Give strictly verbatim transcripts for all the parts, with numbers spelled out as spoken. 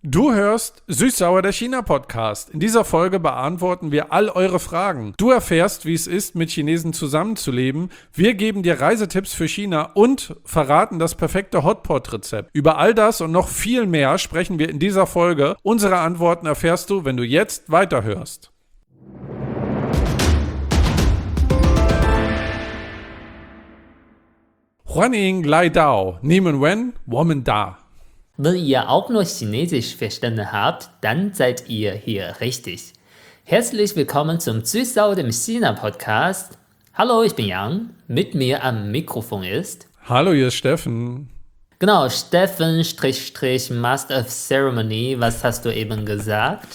Du hörst Süß-Sauer, der China-Podcast. In dieser Folge beantworten wir all eure Fragen. Du erfährst, wie es ist, mit Chinesen zusammenzuleben. Wir geben dir Reisetipps für China und verraten das perfekte Hotpot-Rezept. Über all das und noch viel mehr sprechen wir in dieser Folge. Unsere Antworten erfährst du, wenn du jetzt weiterhörst. Huaning Lai Dao, Niemen Wen, Woman Da. Wenn ihr auch nur Chinesisch verstanden habt, dann seid ihr hier richtig. Herzlich willkommen zum Süß-Sauer, dem China-Podcast. Hallo, ich bin Yang. Mit mir am Mikrofon ist... Hallo, hier ist Steffen. Genau, Steffen, Strich, Strich, Master of Ceremony. Was hast du eben gesagt?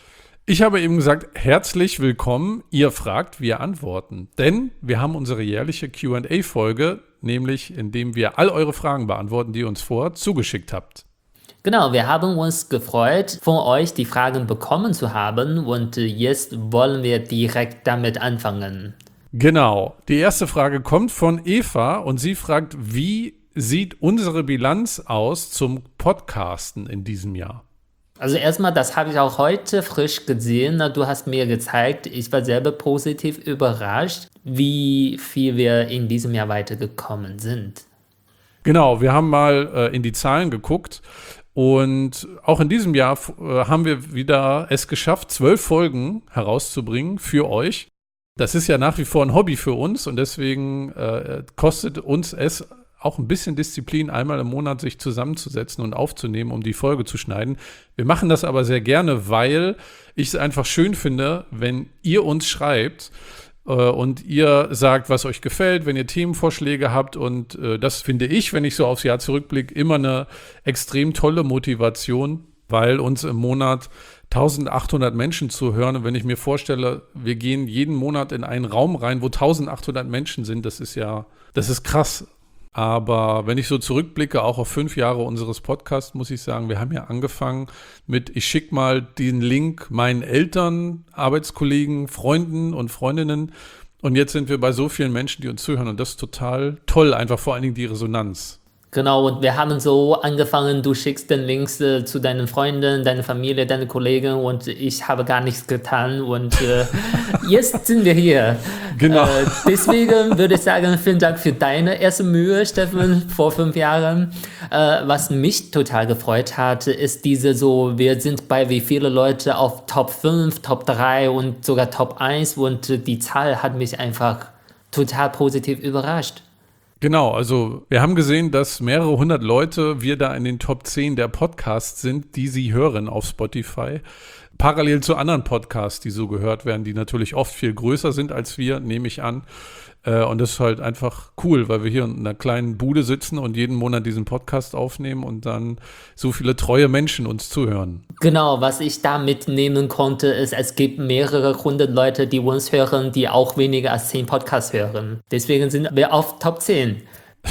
Ich habe eben gesagt, herzlich willkommen. Ihr fragt, wir antworten. Denn wir haben unsere jährliche Q and A-Folge, nämlich indem wir all eure Fragen beantworten, die ihr uns vorher zugeschickt habt. Genau, wir haben uns gefreut, von euch die Fragen bekommen zu haben und jetzt wollen wir direkt damit anfangen. Genau, die erste Frage kommt von Eva und sie fragt, wie sieht unsere Bilanz aus zum Podcasten in diesem Jahr? Also erstmal, das habe ich auch heute frisch gesehen. Du hast mir gezeigt, ich war selber positiv überrascht, wie viel wir in diesem Jahr weitergekommen sind. Genau, wir haben mal äh, in die Zahlen geguckt. Und auch in diesem Jahr äh, haben wir wieder es geschafft, zwölf Folgen herauszubringen für euch. Das ist ja nach wie vor ein Hobby für uns und deswegen äh, kostet uns es auch ein bisschen Disziplin, einmal im Monat sich zusammenzusetzen und aufzunehmen, um die Folge zu schneiden. Wir machen das aber sehr gerne, weil ich es einfach schön finde, wenn ihr uns schreibt und ihr sagt, was euch gefällt, wenn ihr Themenvorschläge habt. Und äh, das finde ich, wenn ich so aufs Jahr zurückblicke, immer eine extrem tolle Motivation, weil uns im Monat eintausendachthundert Menschen zuhören. Und wenn ich mir vorstelle, wir gehen jeden Monat in einen Raum rein, wo eintausendachthundert Menschen sind, das ist ja, das ist krass. Aber wenn ich so zurückblicke, auch auf fünf Jahre unseres Podcasts, muss ich sagen, wir haben ja angefangen mit, ich schicke mal den Link meinen Eltern, Arbeitskollegen, Freunden und Freundinnen. Und jetzt sind wir bei so vielen Menschen, die uns zuhören. Und das ist total toll, einfach vor allen Dingen die Resonanz. Genau, und wir haben so angefangen, du schickst den Links äh, zu deinen Freunden, deiner Familie, deine Kollegen und ich habe gar nichts getan und äh, jetzt sind wir hier. Genau. Äh, deswegen würde ich sagen, vielen Dank für deine erste Mühe, Steffen, vor fünf Jahren. Äh, was mich total gefreut hat, ist diese so, wir sind bei wie viele Leute auf Top fünf, Top drei und sogar Top eins und äh, die Zahl hat mich einfach total positiv überrascht. Genau, also wir haben gesehen, dass mehrere hundert Leute wir da in den Top zehn der Podcasts sind, die sie hören auf Spotify. Parallel zu anderen Podcasts, die so gehört werden, die natürlich oft viel größer sind als wir, nehme ich an. Und das ist halt einfach cool, weil wir hier in einer kleinen Bude sitzen und jeden Monat diesen Podcast aufnehmen und dann so viele treue Menschen uns zuhören. Genau, was ich da mitnehmen konnte, ist, es gibt mehrere hundert Leute, die uns hören, die auch weniger als zehn Podcasts hören. Deswegen sind wir auf Top zehn.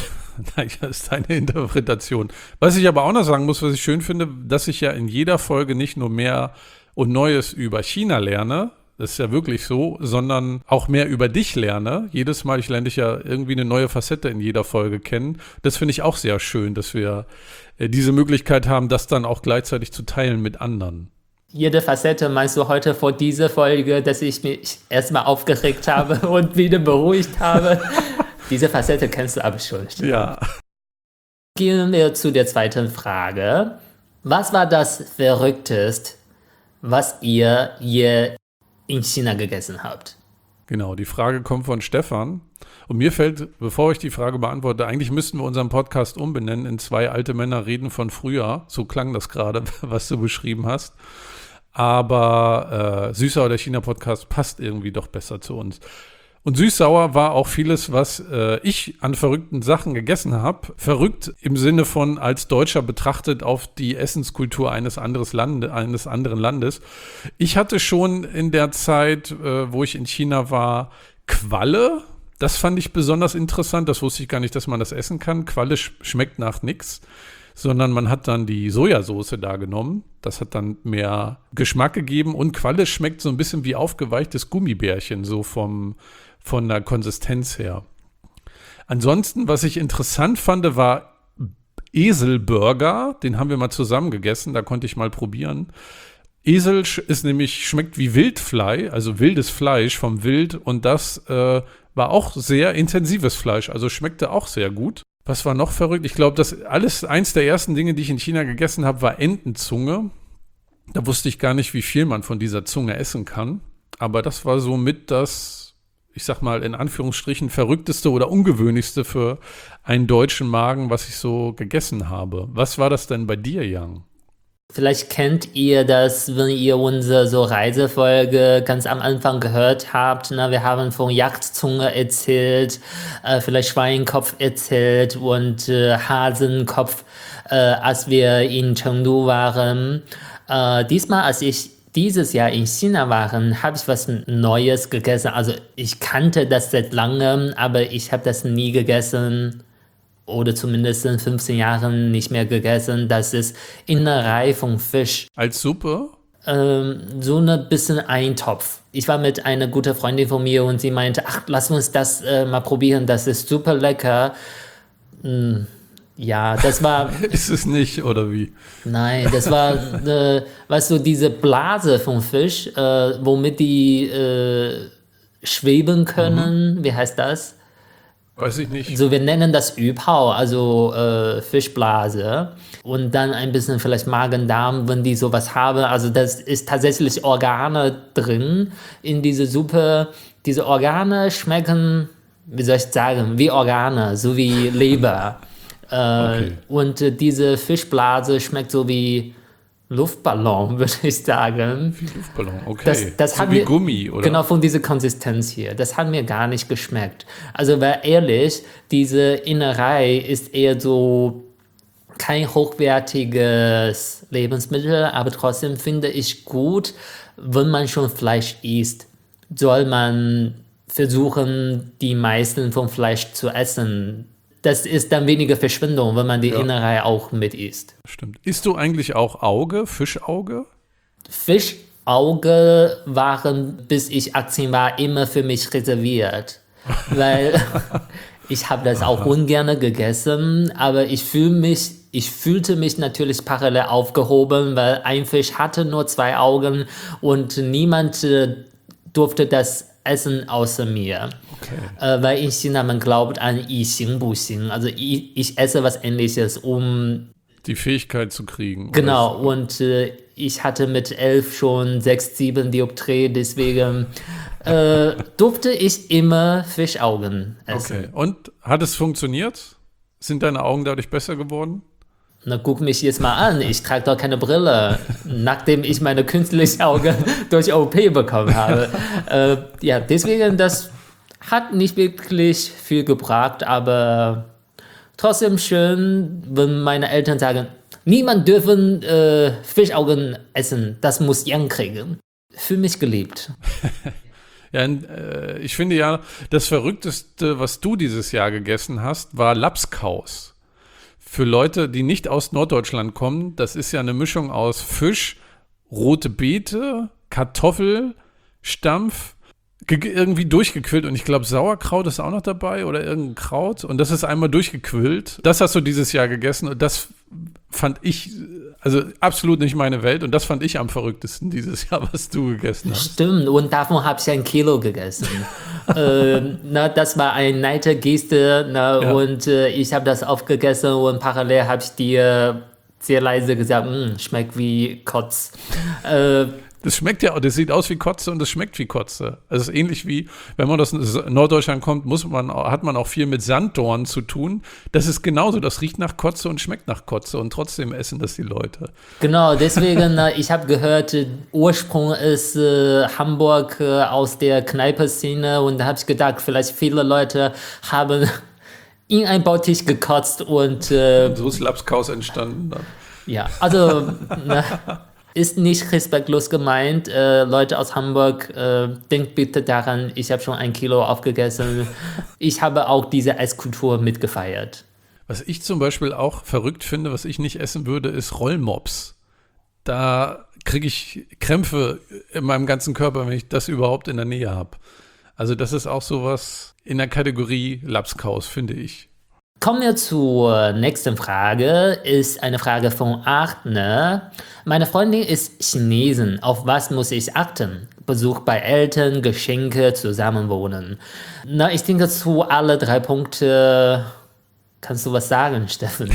Das ist eine Interpretation. Was ich aber auch noch sagen muss, was ich schön finde, dass ich ja in jeder Folge nicht nur mehr und Neues über China lerne, das ist ja wirklich so, sondern auch mehr über dich lerne. Jedes Mal, ich lerne dich ja irgendwie eine neue Facette in jeder Folge kennen. Das finde ich auch sehr schön, dass wir äh, diese Möglichkeit haben, das dann auch gleichzeitig zu teilen mit anderen. Jede Facette meinst du heute vor dieser Folge, dass ich mich erstmal aufgeregt habe und wieder beruhigt habe? Diese Facette kennst du aber schon. Ja. Gehen wir zu der zweiten Frage. Was war das Verrückteste, was ihr je in China gegessen habt? Genau, die Frage kommt von Stefan. Und mir fällt, bevor ich die Frage beantworte, eigentlich müssten wir unseren Podcast umbenennen in zwei alte Männer reden von früher. So klang das gerade, was du beschrieben hast. Aber äh, Süß-Sauer, der China-Podcast, passt irgendwie doch besser zu uns. Und Süß-Sauer war auch vieles, was äh, ich an verrückten Sachen gegessen habe. Verrückt im Sinne von als Deutscher betrachtet auf die Essenskultur eines, anderes Lande, eines anderen Landes. Ich hatte schon in der Zeit, äh, wo ich in China war, Qualle. Das fand ich besonders interessant. Das wusste ich gar nicht, dass man das essen kann. Qualle sch- schmeckt nach nichts, sondern man hat dann die Sojasauce da genommen. Das hat dann mehr Geschmack gegeben. Und Qualle schmeckt so ein bisschen wie aufgeweichtes Gummibärchen, so vom von der Konsistenz her. Ansonsten, was ich interessant fand, war Eselburger, den haben wir mal zusammen gegessen, da konnte ich mal probieren. Esel ist nämlich, schmeckt wie Wildfleisch, also wildes Fleisch vom Wild und das äh, war auch sehr intensives Fleisch, also schmeckte auch sehr gut. Was war noch verrückt? Ich glaube, das alles, eins der ersten Dinge, die ich in China gegessen habe, war Entenzunge. Da wusste ich gar nicht, wie viel man von dieser Zunge essen kann. Aber das war so mit das, ich sag mal in Anführungsstrichen, verrückteste oder ungewöhnlichste für einen deutschen Magen, was ich so gegessen habe. Was war das denn bei dir, Yang? Vielleicht kennt ihr das, wenn ihr unsere so Reisefolge ganz am Anfang gehört habt. Ne? Wir haben von Jagdzunge erzählt, äh, vielleicht Schweinkopf erzählt und äh, Hasenkopf, äh, als wir in Chengdu waren. Äh, diesmal, als ich dieses Jahr in China war, habe ich was Neues gegessen. Also ich kannte das seit langem, aber ich habe das nie gegessen. Oder zumindest in fünfzehn Jahren nicht mehr gegessen. Das ist Innerei von Fisch. Als Suppe? Ähm, so ein bisschen Eintopf. Ich war mit einer guten Freundin von mir und sie meinte, ach, lass uns das äh, mal probieren, das ist super lecker. Hm, ja, das war... Ist es nicht, oder wie? Nein, das war, äh, weißt du, diese Blase vom Fisch, äh, womit die äh, schweben können. Mhm. Wie heißt das? Weiß ich nicht. So, wir nennen das Yupao, also äh, Fischblase. Und dann ein bisschen vielleicht Magen-Darm, wenn die sowas haben. Also das ist tatsächlich Organe drin in diese Suppe. Diese Organe schmecken, wie soll ich sagen, wie Organe, so wie Leber. äh, okay. Und äh, diese Fischblase schmeckt so wie Luftballon, würde ich sagen. Wie Luftballon, okay. Das, das so hat wie mir, Gummi, oder? Genau, von dieser Konsistenz hier. Das hat mir gar nicht geschmeckt. Also, weil ehrlich, diese Innerei ist eher so kein hochwertiges Lebensmittel, aber trotzdem finde ich gut, wenn man schon Fleisch isst, soll man versuchen, die meisten vom Fleisch zu essen. Das ist dann weniger Verschwendung, wenn man die ja. Innerei auch mit isst. Stimmt. Isst du eigentlich auch Auge, Fischauge? Fischauge waren, bis ich achtzehn war, immer für mich reserviert. Weil ich habe das auch ungern gegessen, aber ich fühle mich, ich fühlte mich natürlich parallel aufgehoben, weil ein Fisch hatte nur zwei Augen und niemand äh, durfte das essen außer mir. Okay. Äh, weil in China man glaubt an I Xing Bu Xing. Also ich, ich esse was Ähnliches, um die Fähigkeit zu kriegen. Genau, so. Und äh, ich hatte mit elf schon sechs, sieben Dioptrien, deswegen äh, durfte ich immer Fischaugen essen. Okay, und hat es funktioniert? Sind deine Augen dadurch besser geworden? Na, guck mich jetzt mal an, ich trage doch keine Brille, nachdem ich meine künstliche Augen durch O P bekommen habe. äh, ja, deswegen, das hat nicht wirklich viel gebracht, aber trotzdem schön, wenn meine Eltern sagen, niemand dürfen äh, Fischaugen essen, das muss Yang kriegen. Fühl mich geliebt. Ja, äh, ich finde ja, das Verrückteste, was du dieses Jahr gegessen hast, war Labskaus. Für Leute, die nicht aus Norddeutschland kommen, das ist ja eine Mischung aus Fisch, rote Beete, Kartoffel, Stampf, ge- irgendwie durchgequillt. Und ich glaube, Sauerkraut ist auch noch dabei oder irgendein Kraut. Und das ist einmal durchgequillt. Das hast du dieses Jahr gegessen. Und das fand ich, also absolut nicht meine Welt. Und das fand ich am verrücktesten dieses Jahr, was du gegessen hast. Stimmt, und davon habe ich ein Kilo gegessen. äh, na, das war eine nette Geste, na, ja. Und äh, ich habe das aufgegessen und parallel habe ich dir sehr leise gesagt, schmeckt wie Kotz. äh, Das schmeckt ja, das sieht aus wie Kotze und das schmeckt wie Kotze. Also es ist ähnlich wie, wenn man aus Norddeutschland kommt, muss man, hat man auch viel mit Sanddorn zu tun. Das ist genauso, das riecht nach Kotze und schmeckt nach Kotze und trotzdem essen das die Leute. Genau, deswegen, ich habe gehört, Ursprung ist äh, Hamburg äh, aus der Kneipe-Szene und da habe ich gedacht, vielleicht viele Leute haben in einen Bautisch gekotzt und äh, und so ist Labskaus entstanden. Dann. Ja, also na, ist nicht respektlos gemeint. Äh, Leute aus Hamburg, äh, denkt bitte daran, ich habe schon ein Kilo aufgegessen. Ich habe auch diese Esskultur mitgefeiert. Was ich zum Beispiel auch verrückt finde, was ich nicht essen würde, ist Rollmops. Da kriege ich Krämpfe in meinem ganzen Körper, wenn ich das überhaupt in der Nähe habe. Also das ist auch sowas in der Kategorie Labskaus, finde ich. Kommen wir zur nächsten Frage. Ist eine Frage von Arne. Meine Freundin ist Chinesin. Auf was muss ich achten? Besuch bei Eltern, Geschenke, Zusammenwohnen. Na, ich denke, zu alle drei Punkte kannst du was sagen, Steffen.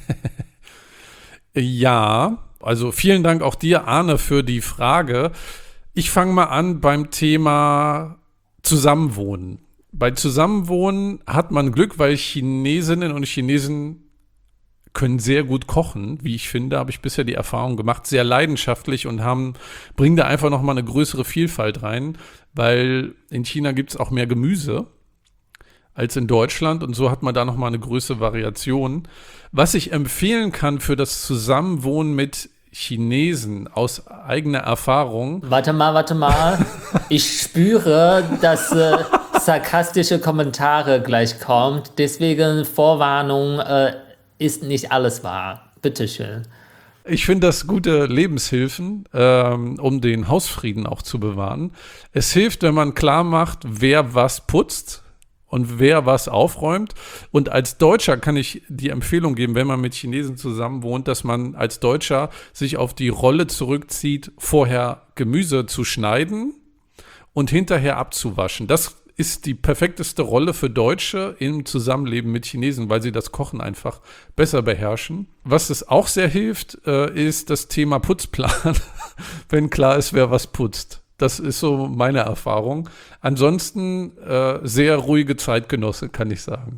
Ja, also vielen Dank auch dir, Arne, für die Frage. Ich fange mal an beim Thema Zusammenwohnen. Bei Zusammenwohnen hat man Glück, weil Chinesinnen und Chinesen können sehr gut kochen, wie ich finde, habe ich bisher die Erfahrung gemacht, sehr leidenschaftlich und haben, bringen da einfach nochmal eine größere Vielfalt rein, weil in China gibt es auch mehr Gemüse als in Deutschland und so hat man da nochmal eine größere Variation. Was ich empfehlen kann für das Zusammenwohnen mit Chinesen aus eigener Erfahrung. Warte mal, warte mal. Ich spüre, dass äh, sarkastische Kommentare gleich kommt. Deswegen Vorwarnung, äh, ist nicht alles wahr. Bitteschön. Ich finde das gute Lebenshilfen, ähm, um den Hausfrieden auch zu bewahren. Es hilft, wenn man klar macht, wer was putzt und wer was aufräumt. Und als Deutscher kann ich die Empfehlung geben, wenn man mit Chinesen zusammen wohnt, dass man als Deutscher sich auf die Rolle zurückzieht, vorher Gemüse zu schneiden und hinterher abzuwaschen. Das ist die perfekteste Rolle für Deutsche im Zusammenleben mit Chinesen, weil sie das Kochen einfach besser beherrschen. Was es auch sehr hilft, äh, ist das Thema Putzplan, wenn klar ist, wer was putzt. Das ist so meine Erfahrung. Ansonsten äh, sehr ruhige Zeitgenosse, kann ich sagen.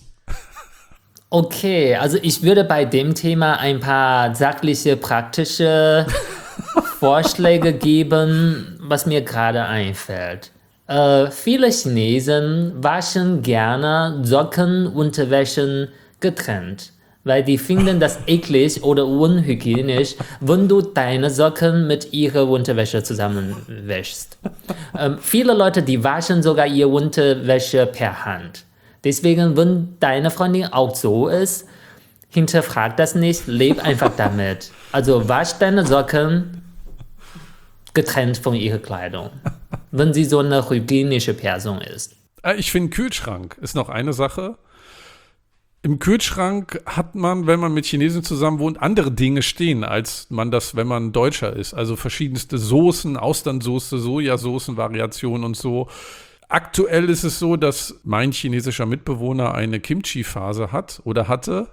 Okay, also ich würde bei dem Thema ein paar sachliche, praktische Vorschläge geben, was mir gerade einfällt. Äh, viele Chinesen waschen gerne Socken, Unterwäschen getrennt, weil die finden das eklig oder unhygienisch, wenn du deine Socken mit ihrer Unterwäsche zusammenwäschst. Ähm, viele Leute, die waschen sogar ihre Unterwäsche per Hand. Deswegen, wenn deine Freundin auch so ist, hinterfrag das nicht, leb einfach damit. Also wasch deine Socken getrennt von ihrer Kleidung, wenn sie so eine hygienische Person ist. Ich finde, Kühlschrank ist noch eine Sache. Im Kühlschrank hat man, wenn man mit Chinesen zusammen wohnt, andere Dinge stehen, als man das, wenn man Deutscher ist. Also verschiedenste Soßen, Austernsoße, Sojasoßen, Variationen und so. Aktuell ist es so, dass mein chinesischer Mitbewohner eine Kimchi-Phase hat oder hatte.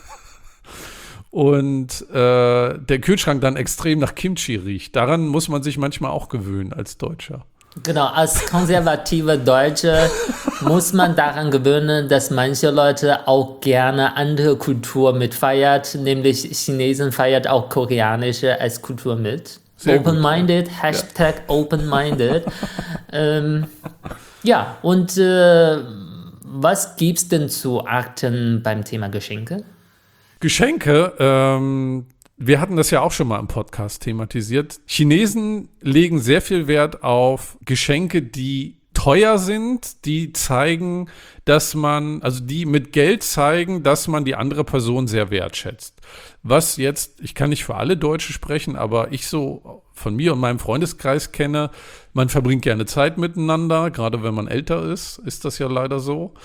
Und äh, der Kühlschrank dann extrem nach Kimchi riecht. Daran muss man sich manchmal auch gewöhnen als Deutscher. Genau, als konservative Deutsche muss man daran gewöhnen, dass manche Leute auch gerne andere Kultur mitfeiert, nämlich Chinesen feiert auch koreanische als Kultur mit. Sehr open-minded, gut. Hashtag ja. Open-minded. ähm, ja, und äh, was gibt's denn zu achten beim Thema Geschenke? Geschenke, ähm, wir hatten das ja auch schon mal im Podcast thematisiert. Chinesen legen sehr viel Wert auf Geschenke, die teuer sind, die zeigen, dass man, also die mit Geld zeigen, dass man die andere Person sehr wertschätzt. Was jetzt, ich kann nicht für alle Deutsche sprechen, aber ich so von mir und meinem Freundeskreis kenne, man verbringt gerne Zeit miteinander, gerade wenn man älter ist, ist das ja leider so.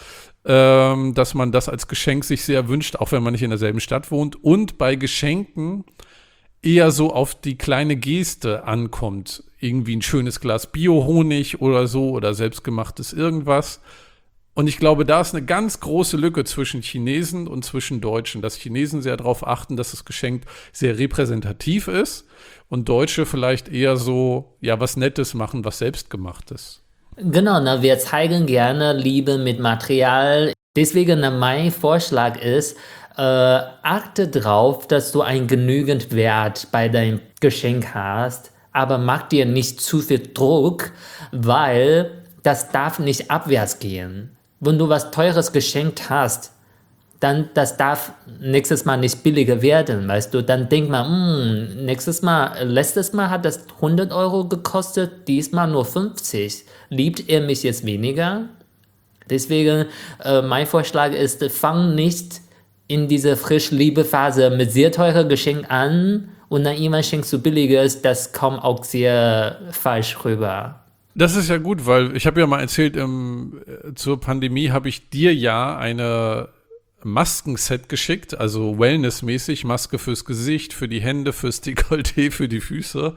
Dass man das als Geschenk sich sehr wünscht, auch wenn man nicht in derselben Stadt wohnt. Und bei Geschenken eher so auf die kleine Geste ankommt. Irgendwie ein schönes Glas Bio-Honig oder so oder selbstgemachtes irgendwas. Und ich glaube, da ist eine ganz große Lücke zwischen Chinesen und zwischen Deutschen. Dass Chinesen sehr darauf achten, dass das Geschenk sehr repräsentativ ist und Deutsche vielleicht eher so, ja, was Nettes machen, was selbstgemachtes. Genau, na, wir zeigen gerne Liebe mit Material. Deswegen na, mein Vorschlag ist, äh, achte drauf, dass du einen genügend Wert bei deinem Geschenk hast, aber mach dir nicht zu viel Druck, weil das darf nicht abwärts gehen. Wenn du was Teures geschenkt hast, dann das darf nächstes Mal nicht billiger werden, weißt du, dann denk mal, mh, nächstes Mal, letztes Mal hat das hundert Euro gekostet, diesmal nur fünfzig. Liebt er mich jetzt weniger? Deswegen, äh, mein Vorschlag ist, fang nicht in diese Frisch-Liebe-Phase mit sehr teuren Geschenken an und dann irgendwann schenkst du billiges, das kommt auch sehr falsch rüber. Das ist ja gut, weil ich habe ja mal erzählt, im, zur Pandemie habe ich dir ja eine Maskenset geschickt, also wellnessmäßig, Maske fürs Gesicht, für die Hände, fürs Dekolleté, für die Füße.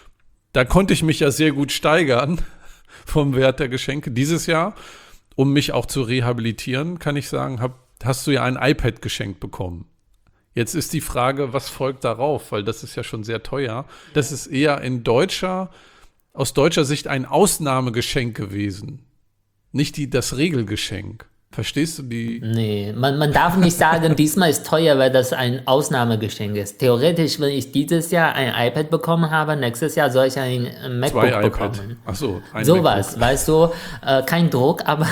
Da konnte ich mich ja sehr gut steigern vom Wert der Geschenke. Dieses Jahr, um mich auch zu rehabilitieren, kann ich sagen, hab, hast du ja ein iPad geschenkt bekommen. Jetzt ist die Frage, was folgt darauf, weil das ist ja schon sehr teuer. Das ist eher in deutscher, aus deutscher Sicht ein Ausnahmegeschenk gewesen, nicht die, das Regelgeschenk. Verstehst du die? Nee, man, man darf nicht sagen, diesmal ist teuer, weil das ein Ausnahmegeschenk ist. Theoretisch, wenn ich dieses Jahr ein iPad bekommen habe, nächstes Jahr soll ich ein MacBook Zwei bekommen. iPad. Ach so, ein Sowas, MacBook. weißt du, äh, kein Druck, aber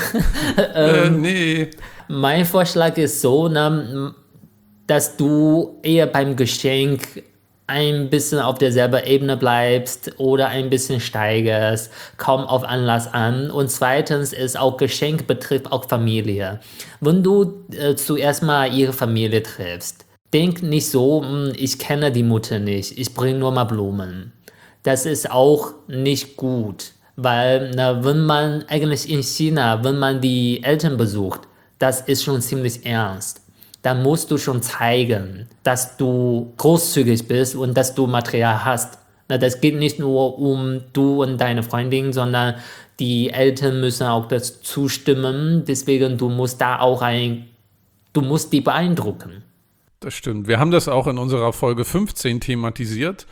äh, ähm, nee. mein Vorschlag ist so, ne, dass du eher beim Geschenk ein bisschen auf derselben Ebene bleibst oder ein bisschen steigerst, kaum auf Anlass an. Und zweitens ist auch Geschenk betrifft auch Familie. Wenn du äh, zuerst mal ihre Familie triffst, denk nicht so, ich kenne die Mutter nicht, ich bringe nur mal Blumen. Das ist auch nicht gut, weil na, wenn man eigentlich in China, wenn man die Eltern besucht, das ist schon ziemlich ernst. Dann musst du schon zeigen, dass du großzügig bist und dass du Material hast. Das geht nicht nur um du und deine Freundin, sondern die Eltern müssen auch das zustimmen. Deswegen, du musst da auch ein, du musst die beeindrucken. Das stimmt. Wir haben das auch in unserer Folge fünfzehn thematisiert.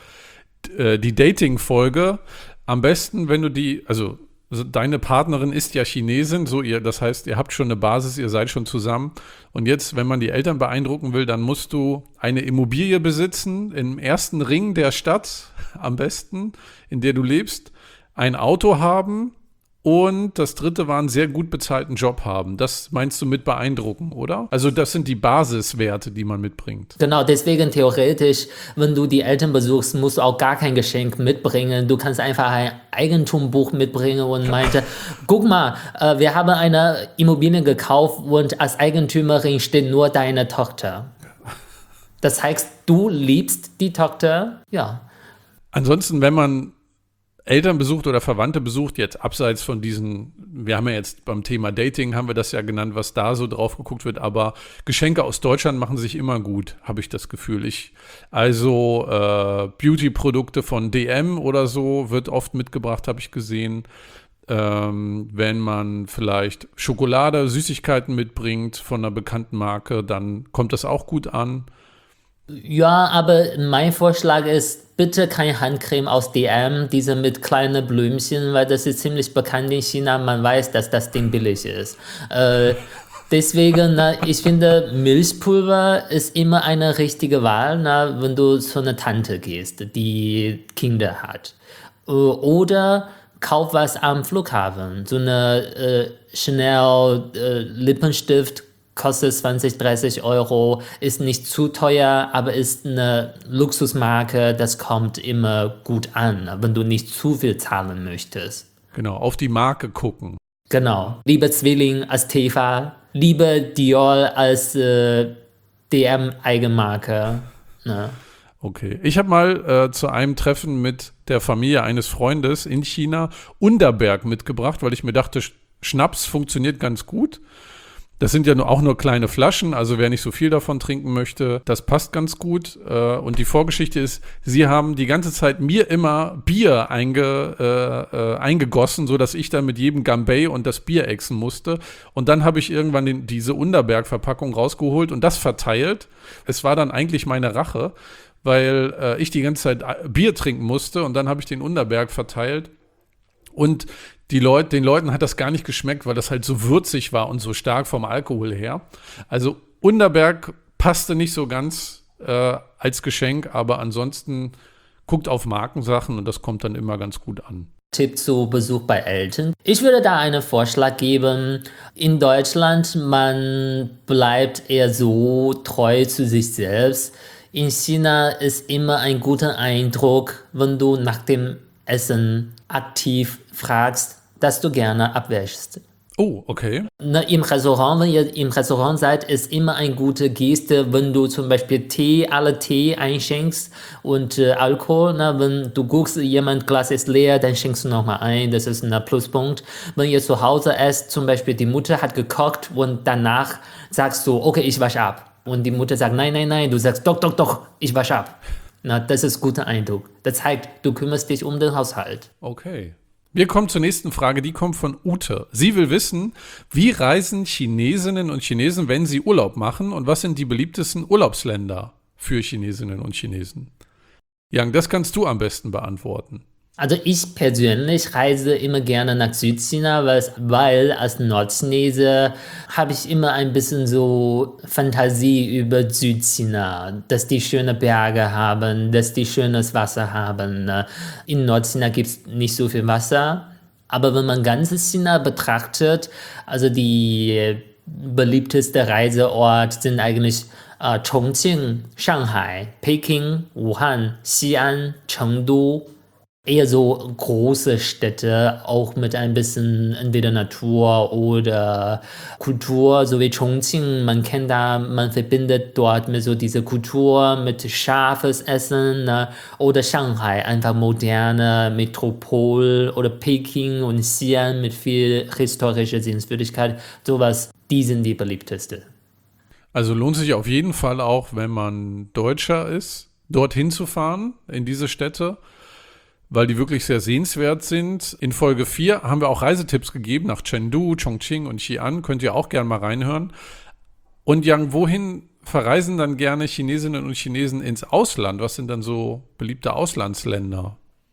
Die Dating-Folge. Am besten, wenn du die, also deine Partnerin ist ja Chinesin, so ihr, das heißt, ihr habt schon eine Basis, ihr seid schon zusammen. Und jetzt, wenn man die Eltern beeindrucken will, dann musst du eine Immobilie besitzen, im ersten Ring der Stadt, am besten, in der du lebst, ein Auto haben und das dritte war einen sehr gut bezahlten Job haben. Das meinst du mit beeindrucken, oder? Also das sind die Basiswerte, die man mitbringt. Genau, deswegen theoretisch, wenn du die Eltern besuchst, musst du auch gar kein Geschenk mitbringen. Du kannst einfach ein Eigentumbuch mitbringen und meinte, guck mal, äh, wir haben eine Immobilie gekauft und als Eigentümerin steht nur deine Tochter. Das heißt, du liebst die Tochter, ja. Ansonsten, wenn man Eltern besucht oder Verwandte besucht, jetzt abseits von diesen, wir haben ja jetzt beim Thema Dating, haben wir das ja genannt, was da so drauf geguckt wird, aber Geschenke aus Deutschland machen sich immer gut, habe ich das Gefühl. Ich, also äh, Beauty-Produkte von D M oder so wird oft mitgebracht, habe ich gesehen. Ähm, wenn man vielleicht Schokolade, Süßigkeiten mitbringt von einer bekannten Marke, dann kommt das auch gut an. Ja, aber mein Vorschlag ist, bitte keine Handcreme aus D M, diese mit kleinen Blümchen, weil das ist ziemlich bekannt in China, man weiß, dass das Ding billig ist. Äh, deswegen, na, ich finde, Milchpulver ist immer eine richtige Wahl, na, wenn du zu einer Tante gehst, die Kinder hat. Äh, oder kauf was am Flughafen, so eine äh, Chanel äh, Lippenstift, kostet zwanzig, dreißig Euro, ist nicht zu teuer, aber ist eine Luxusmarke, das kommt immer gut an, wenn du nicht zu viel zahlen möchtest. Genau, auf die Marke gucken. Genau, lieber Zwilling als Teva, lieber Dior als äh, D M-Eigenmarke. Ne? Okay, ich habe mal äh, zu einem Treffen mit der Familie eines Freundes in China Underberg mitgebracht, weil ich mir dachte, Schnaps funktioniert ganz gut. Das sind ja nur, auch nur kleine Flaschen, also wer nicht so viel davon trinken möchte, das passt ganz gut. Und die Vorgeschichte ist, sie haben die ganze Zeit mir immer Bier einge, äh, eingegossen, sodass ich dann mit jedem Gambay und das Bier exen musste. Und dann habe ich irgendwann den, diese Underberg-Verpackung rausgeholt und das verteilt. Es war dann eigentlich meine Rache, weil äh, ich die ganze Zeit Bier trinken musste und dann habe ich den Underberg verteilt. Und die Leute, den Leuten hat das gar nicht geschmeckt, weil das halt so würzig war und so stark vom Alkohol her. Also Underberg passte nicht so ganz äh, als Geschenk, aber ansonsten guckt auf Markensachen und das kommt dann immer ganz gut an. Tipp zu Besuch bei Eltern. Ich würde da einen Vorschlag geben. In Deutschland, man bleibt eher so treu zu sich selbst. In China ist immer ein guter Eindruck, wenn du nach dem Essen aktiv fragst, dass du gerne abwäschst. Oh, okay. Na, im Restaurant, wenn ihr im Restaurant seid, ist immer eine gute Geste, wenn du zum Beispiel Tee, alle Tee einschenkst und äh, Alkohol. Na, wenn du guckst, jemand Glas ist leer, dann schenkst du nochmal ein. Das ist ein Pluspunkt. Wenn ihr zu Hause esst, zum Beispiel die Mutter hat gekocht und danach sagst du, okay, ich wasche ab. Und die Mutter sagt, nein, nein, nein. Du sagst, doch, doch, doch, ich wasche ab. Na, das ist guter Eindruck. Das zeigt, du kümmerst dich um den Haushalt. Okay. Wir kommen zur nächsten Frage, die kommt von Ute. Sie will wissen, wie reisen Chinesinnen und Chinesen, wenn sie Urlaub machen, und was sind die beliebtesten Urlaubsländer für Chinesinnen und Chinesen? Yang, das kannst du am besten beantworten. Also ich persönlich reise immer gerne nach Südchina, weil, weil als Nordchinese habe ich immer ein bisschen so Fantasie über Südchina, dass die schöne Berge haben, dass die schönes Wasser haben. In Nordchina gibt es nicht so viel Wasser, aber wenn man ganzes China betrachtet, also die beliebteste Reiseort sind eigentlich äh, Chongqing, Shanghai, Peking, Wuhan, Xi'an, Chengdu. Eher so große Städte, auch mit ein bisschen entweder Natur oder Kultur, so wie Chongqing. Man kennt da, man verbindet dort mit so dieser Kultur, mit scharfes Essen, ne? Oder Shanghai, einfach moderne Metropol, oder Peking und Xi'an mit viel historischer Sehenswürdigkeit. Sowas, die sind die beliebteste. Also lohnt sich auf jeden Fall auch, wenn man Deutscher ist, dorthin zu fahren, in diese Städte, weil die wirklich sehr sehenswert sind. In Folge vier haben wir auch Reisetipps gegeben nach Chengdu, Chongqing und Xi'an. Könnt ihr auch gerne mal reinhören. Und Yang, wohin verreisen dann gerne Chinesinnen und Chinesen ins Ausland? Was sind dann so beliebte Auslandsländer?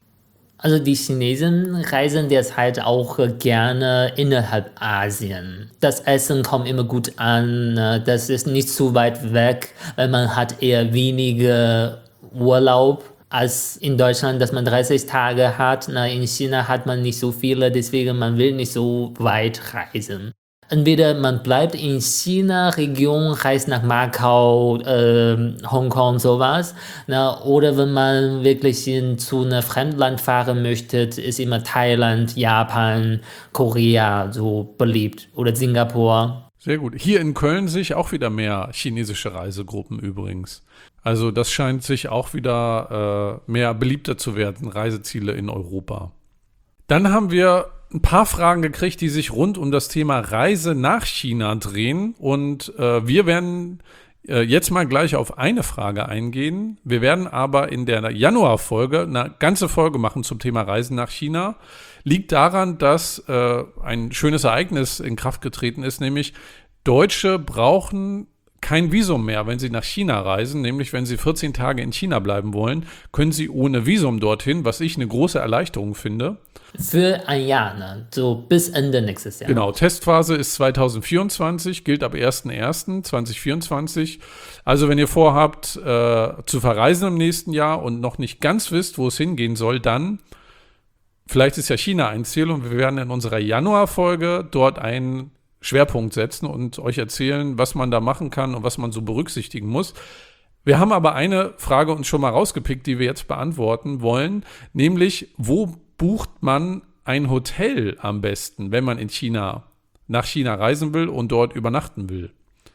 Also die Chinesen reisen derzeit auch gerne innerhalb Asien. Das Essen kommt immer gut an, das ist nicht zu weit weg, weil man hat eher weniger Urlaub als in Deutschland, dass man dreißig Tage hat. Na, in China hat man nicht so viele, deswegen man will nicht so weit reisen. Entweder man bleibt in China-Region, reist nach Macau, äh, Hongkong, sowas. Na, oder wenn man wirklich in, zu einem Fremdland fahren möchte, ist immer Thailand, Japan, Korea so beliebt. Oder Singapur. Sehr gut. Hier in Köln sehe ich auch wieder mehr chinesische Reisegruppen übrigens. Also das scheint sich auch wieder äh, mehr beliebter zu werden, Reiseziele in Europa. Dann haben wir ein paar Fragen gekriegt, die sich rund um das Thema Reise nach China drehen. Und äh, wir werden äh, jetzt mal gleich auf eine Frage eingehen. Wir werden aber in der Januarfolge eine ganze Folge machen zum Thema Reisen nach China. Liegt daran, dass äh, ein schönes Ereignis in Kraft getreten ist, nämlich Deutsche brauchen kein Visum mehr, wenn sie nach China reisen, nämlich wenn sie vierzehn Tage in China bleiben wollen, können sie ohne Visum dorthin, was ich eine große Erleichterung finde. Für ein Jahr, ne? So bis Ende nächstes Jahr. Genau, Testphase ist zwanzig vierundzwanzig, gilt ab erster erster zweitausendvierundzwanzig. Also wenn ihr vorhabt, äh, zu verreisen im nächsten Jahr und noch nicht ganz wisst, wo es hingehen soll, dann vielleicht ist ja China ein Ziel und wir werden in unserer Januarfolge dort einen Schwerpunkt setzen und euch erzählen, was man da machen kann und was man so berücksichtigen muss. Wir haben aber eine Frage uns schon mal rausgepickt, die wir jetzt beantworten wollen, nämlich, wo bucht man ein Hotel am besten, wenn man in China, nach China reisen will und dort übernachten will?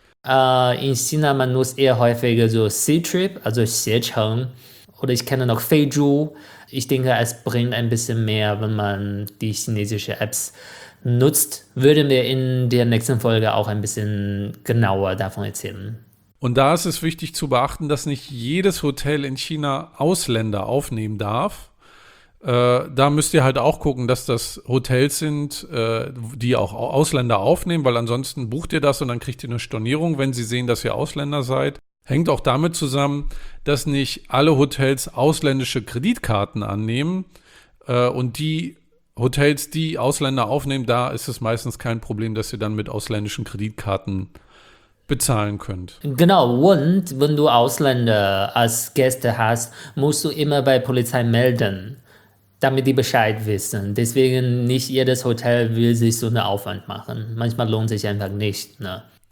Äh, in China, man nutzt eher häufiger so Ctrip, also Xiecheng, oder ich kenne noch Feizhu. Ich denke, es bringt ein bisschen mehr, wenn man die chinesischen Apps nutzt. Würden wir in der nächsten Folge auch ein bisschen genauer davon erzählen. Und da ist es wichtig zu beachten, dass nicht jedes Hotel in China Ausländer aufnehmen darf. Äh, da müsst ihr halt auch gucken, dass das Hotels sind, äh, die auch Ausländer aufnehmen, weil ansonsten bucht ihr das und dann kriegt ihr eine Stornierung, wenn sie sehen, dass ihr Ausländer seid. Hängt auch damit zusammen, dass nicht alle Hotels ausländische Kreditkarten annehmen äh, und die Hotels, die Ausländer aufnehmen, da ist es meistens kein Problem, dass ihr dann mit ausländischen Kreditkarten bezahlen könnt. Genau, und wenn du Ausländer als Gäste hast, musst du immer bei Polizei melden, damit die Bescheid wissen. Deswegen nicht jedes Hotel will sich so einen Aufwand machen. Manchmal lohnt sich einfach nicht, ne?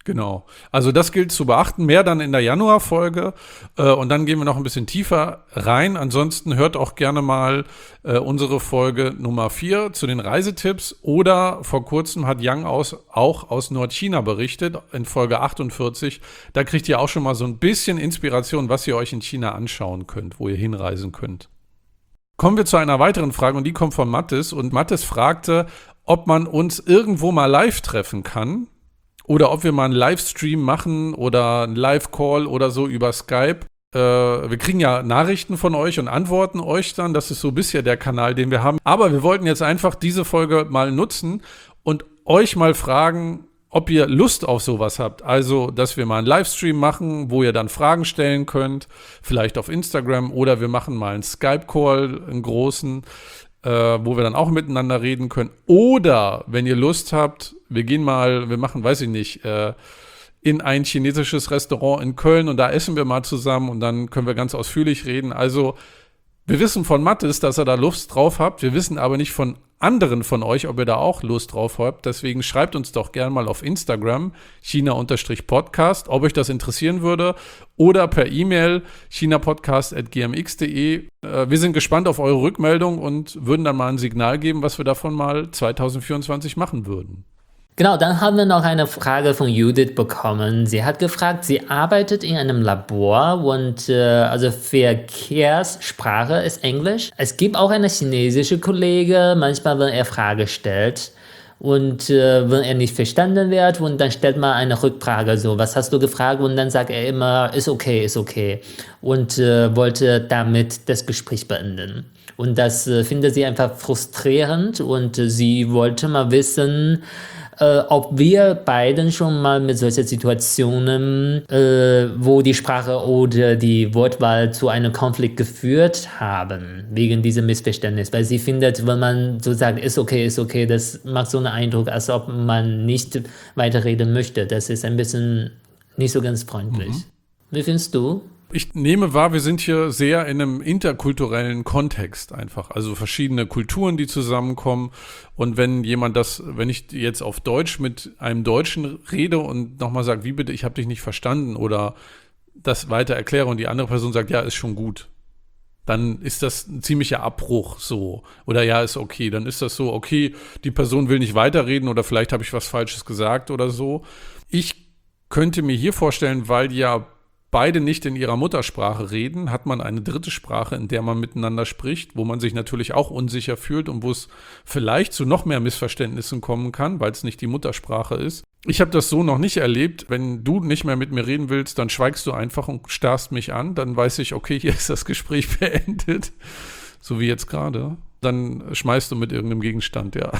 Genau. Also das gilt zu beachten. Mehr dann in der Januarfolge. Äh, und dann gehen wir noch ein bisschen tiefer rein. Ansonsten hört auch gerne mal äh, unsere Folge Nummer vier zu den Reisetipps. Oder vor kurzem hat Yang aus, auch aus Nordchina berichtet, in Folge achtundvierzig. Da kriegt ihr auch schon mal so ein bisschen Inspiration, was ihr euch in China anschauen könnt, wo ihr hinreisen könnt. Kommen wir zu einer weiteren Frage und die kommt von Mathis. Und Mathis fragte, ob man uns irgendwo mal live treffen kann. Oder ob wir mal einen Livestream machen oder einen Live-Call oder so über Skype. Äh, wir kriegen ja Nachrichten von euch und antworten euch dann. Das ist so bisher der Kanal, den wir haben. Aber wir wollten jetzt einfach diese Folge mal nutzen und euch mal fragen, ob ihr Lust auf sowas habt. Also, dass wir mal einen Livestream machen, wo ihr dann Fragen stellen könnt. Vielleicht auf Instagram oder wir machen mal einen Skype-Call, einen großen, äh, wo wir dann auch miteinander reden können. Oder, wenn ihr Lust habt, wir gehen mal, wir machen, weiß ich nicht, äh, in ein chinesisches Restaurant in Köln und da essen wir mal zusammen und dann können wir ganz ausführlich reden. Also, wir wissen von Mathis, dass er da Lust drauf habt. Wir wissen aber nicht von anderen von euch, ob ihr da auch Lust drauf habt. Deswegen schreibt uns doch gerne mal auf Instagram, China-Podcast, ob euch das interessieren würde. Oder per E-Mail, chinapodcast at g m x punkt d e. Wir sind gespannt auf eure Rückmeldung und würden dann mal ein Signal geben, was wir davon mal zwanzig vierundzwanzig machen würden. Genau, dann haben wir noch eine Frage von Judith bekommen. Sie hat gefragt, sie arbeitet in einem Labor und äh, also Verkehrssprache ist Englisch. Es gibt auch eine chinesische Kollege, manchmal, wenn er Frage stellt und äh, wenn er nicht verstanden wird und dann stellt man eine Rückfrage, so, was hast du gefragt? Und dann sagt er immer, ist okay, ist okay und äh, wollte damit das Gespräch beenden. Und das äh, findet sie einfach frustrierend und äh, sie wollte mal wissen, Äh, ob wir beiden schon mal mit solchen Situationen, äh, wo die Sprache oder die Wortwahl zu einem Konflikt geführt haben, wegen diesem Missverständnis. Weil sie findet, wenn man so sagt, ist okay, ist okay, das macht so einen Eindruck, als ob man nicht weiterreden möchte. Das ist ein bisschen nicht so ganz freundlich. Mhm. Wie findest du? Ich nehme wahr, wir sind hier sehr in einem interkulturellen Kontext einfach. Also verschiedene Kulturen, die zusammenkommen. Und wenn jemand das, wenn ich jetzt auf Deutsch mit einem Deutschen rede und nochmal sage, wie bitte, ich habe dich nicht verstanden oder das weiter erkläre und die andere Person sagt, ja, ist schon gut, dann ist das ein ziemlicher Abbruch so. Oder ja, ist okay. Dann ist das so, okay, die Person will nicht weiterreden oder vielleicht habe ich was Falsches gesagt oder so. Ich könnte mir hier vorstellen, weil ja beide nicht in ihrer Muttersprache reden, hat man eine dritte Sprache, in der man miteinander spricht, wo man sich natürlich auch unsicher fühlt und wo es vielleicht zu noch mehr Missverständnissen kommen kann, weil es nicht die Muttersprache ist. Ich habe das so noch nicht erlebt. Wenn du nicht mehr mit mir reden willst, dann schweigst du einfach und starrst mich an. Dann weiß ich, okay, hier ist das Gespräch beendet. So wie jetzt gerade. Dann schmeißt du mit irgendeinem Gegenstand, ja.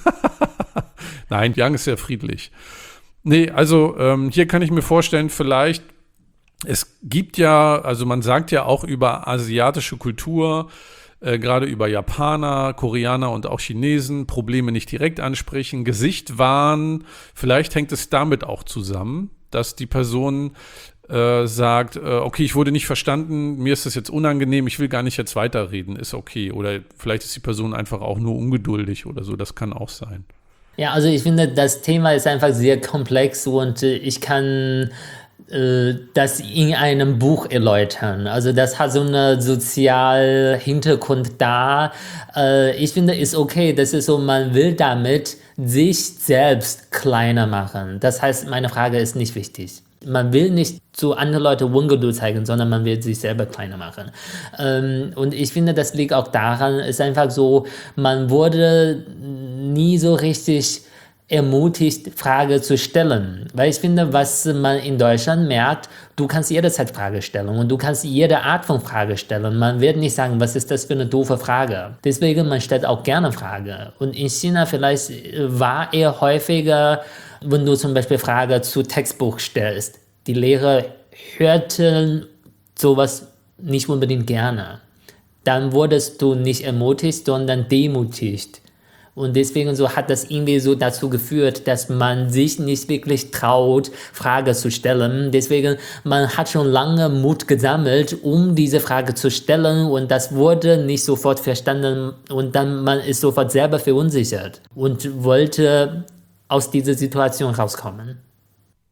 Nein, Yang ist sehr friedlich. Nee, also ähm, hier kann ich mir vorstellen, vielleicht es gibt ja, also man sagt ja auch über asiatische Kultur, äh, gerade über Japaner, Koreaner und auch Chinesen, Probleme nicht direkt ansprechen, Gesicht wahren. Vielleicht hängt es damit auch zusammen, dass die Person äh, sagt, äh, okay, ich wurde nicht verstanden, mir ist das jetzt unangenehm, ich will gar nicht jetzt weiterreden, ist okay. Oder vielleicht ist die Person einfach auch nur ungeduldig oder so, das kann auch sein. Ja, also ich finde, das Thema ist einfach sehr komplex und äh, ich kann das in einem Buch erläutern. Also das hat so einen sozialen Hintergrund da. Ich finde, ist okay. Das ist so, man will damit sich selbst kleiner machen. Das heißt, meine Frage ist nicht wichtig. Man will nicht zu anderen Leuten Ungeduld zeigen, sondern man will sich selber kleiner machen. Und ich finde, das liegt auch daran, ist einfach so, man wurde nie so richtig ermutigt, Frage zu stellen. Weil ich finde, was man in Deutschland merkt, du kannst jederzeit Frage stellen und du kannst jede Art von Frage stellen. Man wird nicht sagen, was ist das für eine doofe Frage. Deswegen, man stellt auch gerne Frage. Und in China vielleicht war eher häufiger, wenn du zum Beispiel Frage zu Textbuch stellst. Die Lehrer hörten sowas nicht unbedingt gerne. Dann wurdest du nicht ermutigt, sondern demutigt. Und deswegen so hat das irgendwie so dazu geführt, dass man sich nicht wirklich traut, Frage zu stellen. Deswegen, man hat schon lange Mut gesammelt, um diese Frage zu stellen und das wurde nicht sofort verstanden und dann man ist sofort selber verunsichert und wollte aus dieser Situation rauskommen.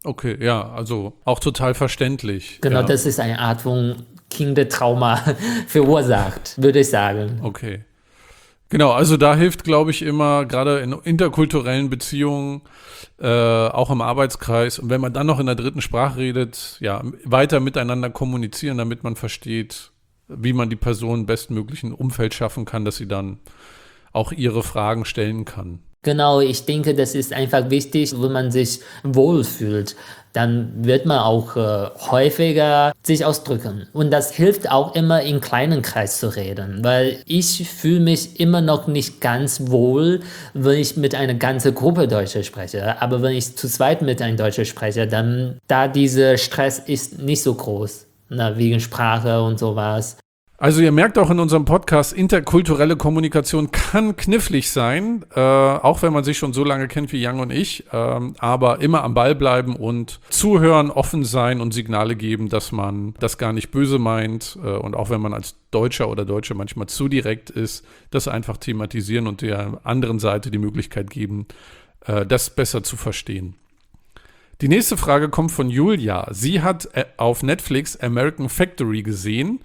Okay, ja, also auch total verständlich. Genau, ja. Das ist eine Art von Kindertrauma verursacht, würde ich sagen. Okay. Genau, also da hilft, glaube ich, immer, gerade in interkulturellen Beziehungen, äh, auch im Arbeitskreis, und wenn man dann noch in der dritten Sprache redet, ja, weiter miteinander kommunizieren, damit man versteht, wie man die Person im bestmöglichen Umfeld schaffen kann, dass sie dann auch ihre Fragen stellen kann. Genau, ich denke, das ist einfach wichtig, wenn man sich wohlfühlt, dann wird man auch äh, häufiger sich ausdrücken. Und das hilft auch immer, in kleinen Kreis zu reden, weil ich fühle mich immer noch nicht ganz wohl, wenn ich mit einer ganzen Gruppe Deutsche spreche. Aber wenn ich zu zweit mit einem Deutsche spreche, dann, da dieser Stress ist nicht so groß, na, wegen Sprache und sowas. Also ihr merkt auch in unserem Podcast, interkulturelle Kommunikation kann knifflig sein, äh, auch wenn man sich schon so lange kennt wie Yang und ich, ähm, aber immer am Ball bleiben und zuhören, offen sein und Signale geben, dass man das gar nicht böse meint, äh, und auch wenn man als Deutscher oder Deutsche manchmal zu direkt ist, das einfach thematisieren und der anderen Seite die Möglichkeit geben, äh, das besser zu verstehen. Die nächste Frage kommt von Julia. Sie hat äh, auf Netflix American Factory gesehen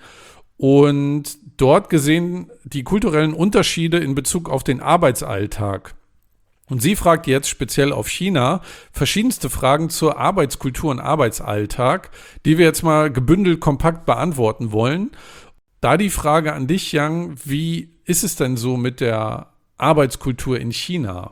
und dort gesehen die kulturellen Unterschiede in Bezug auf den Arbeitsalltag. Und sie fragt jetzt speziell auf China verschiedenste Fragen zur Arbeitskultur und Arbeitsalltag, die wir jetzt mal gebündelt kompakt beantworten wollen. Da die Frage an dich, Yang, wie ist es denn so mit der Arbeitskultur in China?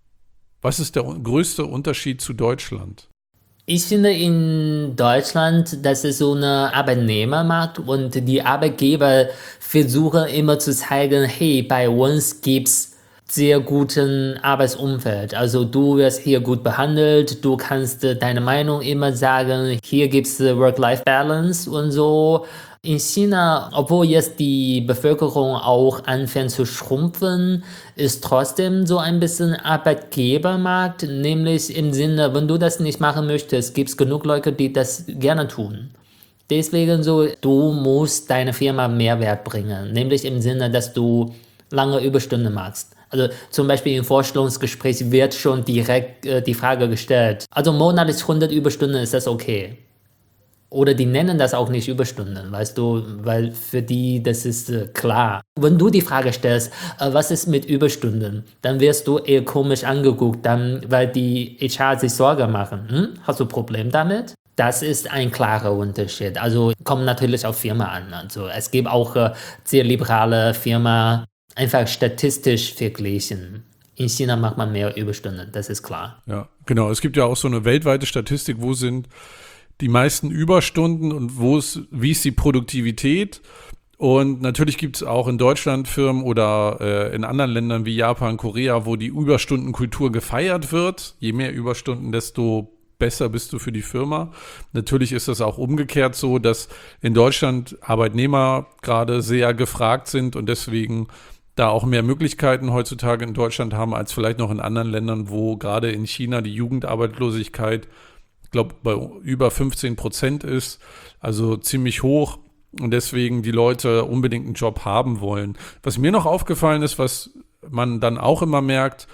Was ist der größte Unterschied zu Deutschland? Ich finde in Deutschland, dass es so eine Arbeitnehmermarkt und die Arbeitgeber versuchen immer zu zeigen, hey, bei uns gibt's sehr guten Arbeitsumfeld. Also du wirst hier gut behandelt, du kannst deine Meinung immer sagen, hier gibt's Work-Life-Balance und so. In China, obwohl jetzt die Bevölkerung auch anfängt zu schrumpfen, ist trotzdem so ein bisschen Arbeitgebermarkt, nämlich im Sinne, wenn du das nicht machen möchtest, gibt es genug Leute, die das gerne tun. Deswegen so, du musst deine Firma Mehrwert bringen, nämlich im Sinne, dass du lange Überstunden machst. Also zum Beispiel im Vorstellungsgespräch wird schon direkt äh, die Frage gestellt, also monatlich hundert Überstunden, ist das okay? Oder die nennen das auch nicht Überstunden, weißt du, weil für die, das ist äh, klar. Wenn du die Frage stellst, äh, was ist mit Überstunden, dann wirst du eher komisch angeguckt, dann, weil die H R sich Sorge machen. Hm? Hast du ein Problem damit? Das ist ein klarer Unterschied. Also kommt natürlich auf Firma an. Also es gibt auch äh, sehr liberale Firmen, einfach statistisch verglichen. In China macht man mehr Überstunden, das ist klar. Ja, genau. Es gibt ja auch so eine weltweite Statistik, wo sind die meisten Überstunden und wo ist, wie ist die Produktivität? Und natürlich gibt es auch in Deutschland Firmen oder äh, in anderen Ländern wie Japan, Korea, wo die Überstundenkultur gefeiert wird. Je mehr Überstunden, desto besser bist du für die Firma. Natürlich ist das auch umgekehrt so, dass in Deutschland Arbeitnehmer gerade sehr gefragt sind und deswegen da auch mehr Möglichkeiten heutzutage in Deutschland haben als vielleicht noch in anderen Ländern, wo gerade in China die Jugendarbeitslosigkeit, ich glaube, bei über fünfzehn Prozent ist, also ziemlich hoch und deswegen die Leute unbedingt einen Job haben wollen. Was mir noch aufgefallen ist, was man dann auch immer merkt,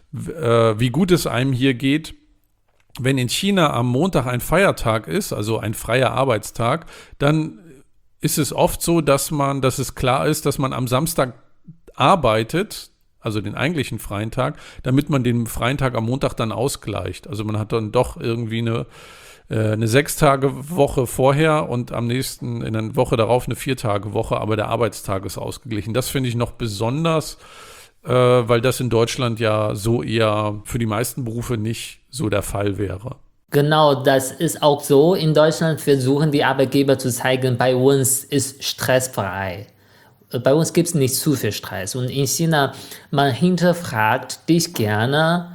äh, wie gut es einem hier geht, wenn in China am Montag ein Feiertag ist, also ein freier Arbeitstag, dann ist es oft so, dass man, dass es klar ist, dass man am Samstag arbeitet, also den eigentlichen freien Tag, damit man den freien Tag am Montag dann ausgleicht. Also man hat dann doch irgendwie eine, äh, eine Sechs-Tage-Woche vorher und am nächsten, in der Woche darauf eine Vier-Tage-Woche, aber der Arbeitstag ist ausgeglichen. Das finde ich noch besonders, äh, weil das in Deutschland ja so eher für die meisten Berufe nicht so der Fall wäre. Genau, das ist auch so. In Deutschland versuchen die Arbeitgeber zu zeigen, bei uns ist stressfrei. Bei uns gibt es nicht zu viel Stress. Und in China, man hinterfragt dich gerne,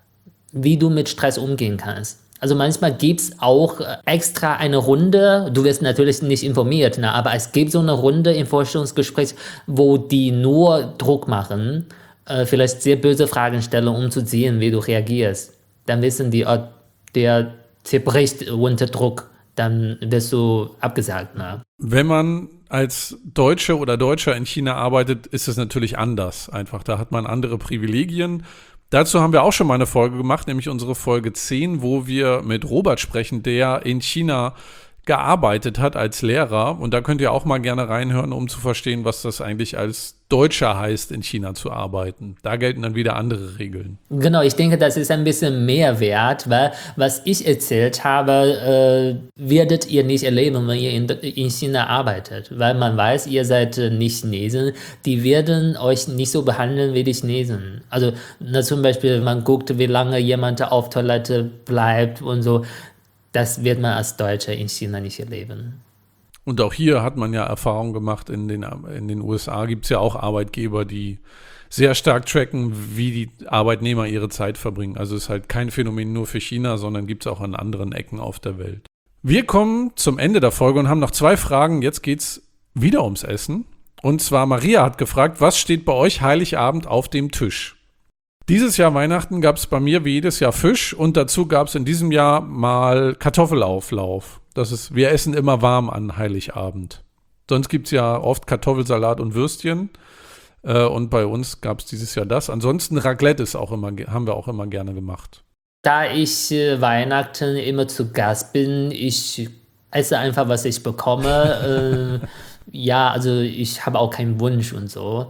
wie du mit Stress umgehen kannst. Also manchmal gibt es auch extra eine Runde, du wirst natürlich nicht informiert, ne, aber es gibt so eine Runde im Vorstellungsgespräch, wo die nur Druck machen, äh, vielleicht sehr böse Fragen stellen, um zu sehen, wie du reagierst. Dann wissen die, oh, der zerbricht unter Druck, dann wirst du abgesagt. Ne? Wenn man als Deutsche oder Deutscher in China arbeitet, ist es natürlich anders. Einfach, da hat man andere Privilegien. Dazu haben wir auch schon mal eine Folge gemacht, nämlich unsere Folge zehn, wo wir mit Robert sprechen, der in China gearbeitet hat als Lehrer. Und da könnt ihr auch mal gerne reinhören, um zu verstehen, was das eigentlich als Deutscher heißt, in China zu arbeiten. Da gelten dann wieder andere Regeln. Genau, ich denke, das ist ein bisschen mehr wert, weil was ich erzählt habe, äh, werdet ihr nicht erleben, wenn ihr in, in China arbeitet. Weil man weiß, ihr seid äh, nicht Chinesen, die werden euch nicht so behandeln wie die Chinesen. Also na, zum Beispiel, man guckt, wie lange jemand auf Toilette bleibt und so. Das wird man als Deutscher in China nicht erleben. Und auch hier hat man ja Erfahrung gemacht, in den, in den U S A gibt es ja auch Arbeitgeber, die sehr stark tracken, wie die Arbeitnehmer ihre Zeit verbringen. Also es ist halt kein Phänomen nur für China, sondern gibt es auch an anderen Ecken auf der Welt. Wir kommen zum Ende der Folge und haben noch zwei Fragen. Jetzt geht es wieder ums Essen. Und zwar Maria hat gefragt, was steht bei euch Heiligabend auf dem Tisch? Dieses Jahr Weihnachten gab es bei mir wie jedes Jahr Fisch und dazu gab es in diesem Jahr mal Kartoffelauflauf. Das ist, wir essen immer warm an Heiligabend. Sonst gibt es ja oft Kartoffelsalat und Würstchen äh, und bei uns gab es dieses Jahr das. Ansonsten Raclette ist auch immer, haben wir auch immer gerne gemacht. Da ich äh, Weihnachten immer zu Gast bin, ich esse einfach, was ich bekomme. äh, ja, also ich habe auch keinen Wunsch und so.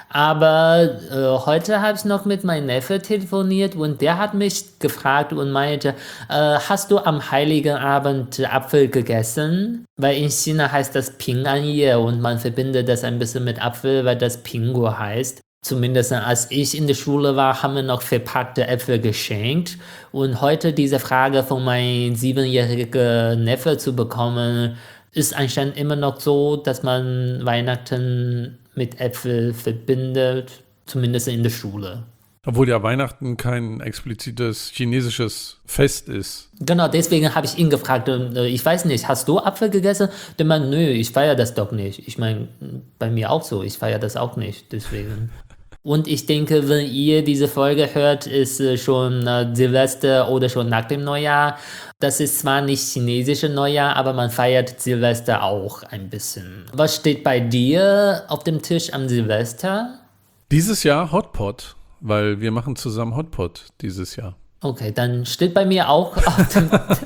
Aber äh, heute habe ich noch mit meinem Neffe telefoniert und der hat mich gefragt und meinte, äh, hast du am Heiligen Abend Apfel gegessen? Weil in China heißt das Ping'an-Ye und man verbindet das ein bisschen mit Apfel, weil das Pingo heißt. Zumindest als ich in der Schule war, haben wir noch verpackte Äpfel geschenkt. Und heute diese Frage von meinem siebenjährigen Neffe zu bekommen, ist anscheinend immer noch so, dass man Weihnachten mit Äpfel verbindet, zumindest in der Schule. Obwohl ja Weihnachten kein explizites chinesisches Fest ist. Genau, deswegen habe ich ihn gefragt, ich weiß nicht, hast du Apfel gegessen? Der meinte, nö, ich feiere das doch nicht. Ich meine, bei mir auch so, ich feiere das auch nicht, deswegen. Und ich denke, wenn ihr diese Folge hört, ist schon Silvester oder schon nach dem Neujahr. Das ist zwar nicht chinesische Neujahr, aber man feiert Silvester auch ein bisschen. Was steht bei dir auf dem Tisch am Silvester? Dieses Jahr Hotpot, weil wir machen zusammen Hotpot dieses Jahr. Okay, dann steht bei mir auch auf dem,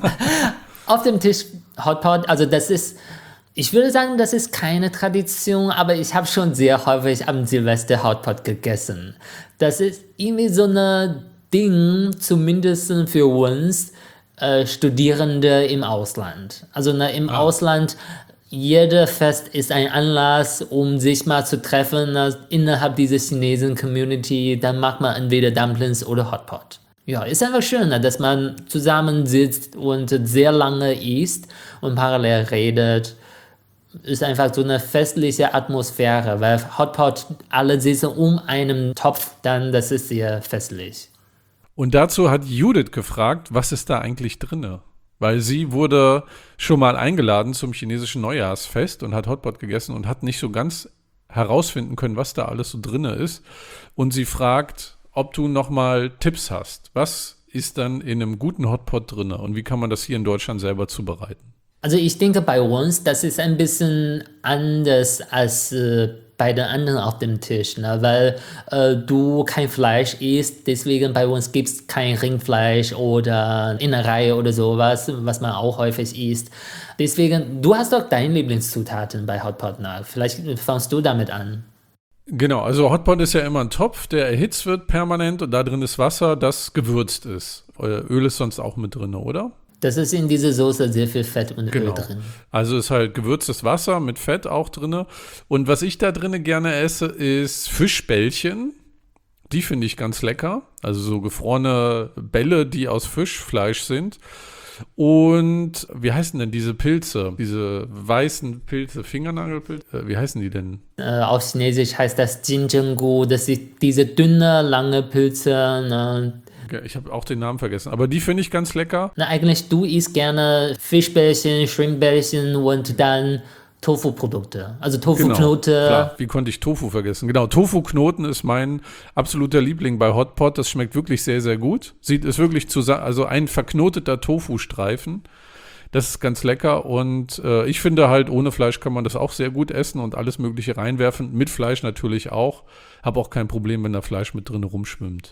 auf dem Tisch Hotpot. Also das ist, ich würde sagen, das ist keine Tradition, aber ich habe schon sehr häufig am Silvester Hotpot gegessen. Das ist irgendwie so ein Ding, zumindest für uns, Äh, Studierende im Ausland. Also na, im ah. Ausland, jeder Fest ist ein Anlass, um sich mal zu treffen na, innerhalb dieser Chinesen-Community. Dann macht man entweder Dumplings oder Hotpot. Ja, ist einfach schön, na, dass man zusammensitzt und sehr lange isst und parallel redet. Ist einfach so eine festliche Atmosphäre, weil Hotpot, alle sitzen um einen Topf, dann das ist sehr festlich. Und dazu hat Judith gefragt, was ist da eigentlich drinne? Weil sie wurde schon mal eingeladen zum chinesischen Neujahrsfest und hat Hotpot gegessen und hat nicht so ganz herausfinden können, was da alles so drinne ist. Und sie fragt, ob du noch mal Tipps hast. Was ist dann in einem guten Hotpot drinne und wie kann man das hier in Deutschland selber zubereiten? Also ich denke bei uns, das ist ein bisschen anders als äh, bei den anderen auf dem Tisch, ne? Weil äh, du kein Fleisch isst, deswegen bei uns gibt es kein Rindfleisch oder Innerei oder sowas, was man auch häufig isst. Deswegen, du hast doch deine Lieblingszutaten bei Hotpot, ne? Vielleicht fangst du damit an. Genau, also Hotpot ist ja immer ein Topf, der erhitzt wird permanent und da drin ist Wasser, das gewürzt ist. Öl ist sonst auch mit drin, oder? Das ist in dieser Soße sehr viel Fett und genau. Öl drin. Also ist halt gewürztes Wasser mit Fett auch drin. Und was ich da drin gerne esse, ist Fischbällchen. Die finde ich ganz lecker. Also so gefrorene Bälle, die aus Fischfleisch sind. Und wie heißen denn diese Pilze? Diese weißen Pilze, Fingernagelpilze? Wie heißen die denn? Äh, auf Chinesisch heißt das Jinzhenggu. Das sind diese dünne, lange Pilze, ne? Ich habe auch den Namen vergessen, aber die finde ich ganz lecker. Na, eigentlich, du isst gerne Fischbällchen, Shrimpbällchen und dann Tofu-Produkte. Also Tofu-Knoten. Genau, klar. Wie konnte ich Tofu vergessen? Genau, Tofu-Knoten ist mein absoluter Liebling bei Hotpot. Das schmeckt wirklich sehr, sehr gut. Sieht ist wirklich zusammen, also ein verknoteter Tofu-Streifen. Das ist ganz lecker und äh, ich finde halt, ohne Fleisch kann man das auch sehr gut essen und alles Mögliche reinwerfen. Mit Fleisch natürlich auch. Habe auch kein Problem, wenn da Fleisch mit drin rumschwimmt.